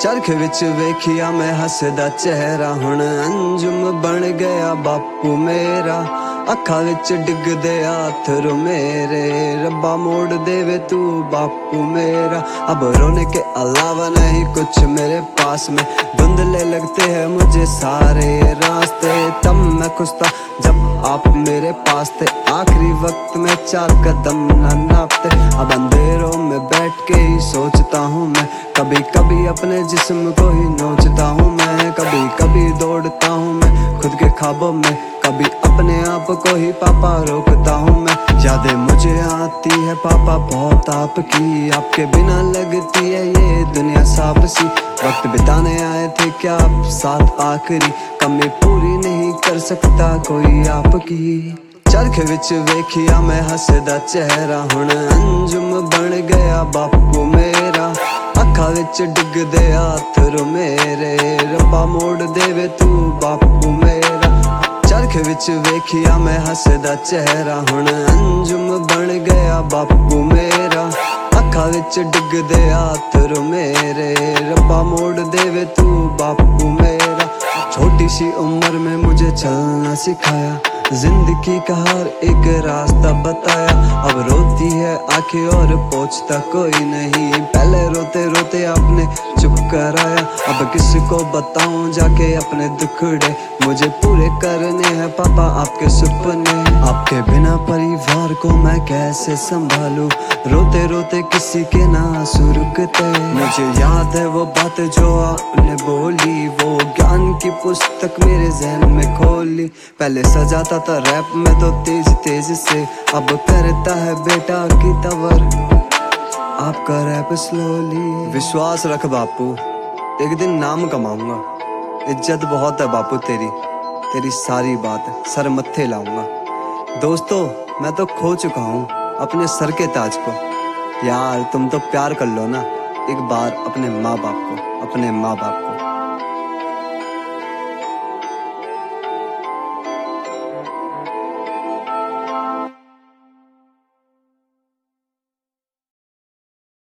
चरखे विच वेखिया मैं हसदा चेहरा, हुण अंजुम बन गया बापू मेरा। अखा विच डिगदे अथरू मेरे, रब्बा मोड़ देवे तू बापू मेरा। अब रोने के अलावा नहीं कुछ मेरे पास में, धुंधले लगते हैं मुझे सारे रास्ते। तब मैं खुश था जब आप मेरे पास थे, आखिरी वक्त में 4 कदम न नापते। अब अंधेरों में बैठ के ही सोचता हूँ मैं, कभी कभी अपने जिस्म को ही नोचता हूँ मैं। कभी कभी दौड़ता हूँ मैं खुद के ख्वाबों में, कभी अपने आप को ही पापा रोकता हूँ मैं। यादें मुझे आती है पापा बहुत आपकी, आपके बिना लगती है ये दुनिया सांप सी। वक्त बिताने आए थे क्या आप साथ आखिरी, कमी पूरी नहीं कर सकता कोई आपकी। चरखे विच वेखिया मैं हसदा चेहरा, हुण अंजुम बन गया बापू मेरा। अखा विच डिगदे अथरू मेरे, रब्बा मोड़ देवे तू बापू मेरा। चरखे विच वेखिया मैं हसदा चेहरा, हुण अंजुम बन गया बापू मेरा। अखा विच डिगदे अथरू मेरे, रब्बा मोड़ देवे तू बापू मेरा। छोटी सी उम्र में मुझे चलना सिखाया, जिंदगी का हर एक रास्ता बताया। अब रोती है आंखें और पहुंचता कोई नहीं, पहले रोते रोते आपने चुप कराया। अब किसको बताऊं जाके अपने दुखड़े, मुझे पूरे करने हैं पापा आपके सपने। आपके बिना परिवार को मैं कैसे संभालूं, रोते रोते किसी के ना आंसू रुकते। मुझे याद है वो बात जो आपने बोली, वो ज्ञान की पुस्तक मेरे ज़हन में खोली। पहले सजाता था रैप में तो तेज तेज से, अब करता है बेटा की तवर आपका रैप स्लोली। विश्वास रख बापू, एक दिन नाम कमाऊंगा, इज्जत बहुत है बापू तेरी, तेरी सारी बात सर मत्थे लाऊंगा। दोस्तों मैं तो खो चुका हूँ अपने सर के ताज को, यार तुम तो प्यार कर लो ना एक बार अपने माँ बाप को, अपने माँ बाप को।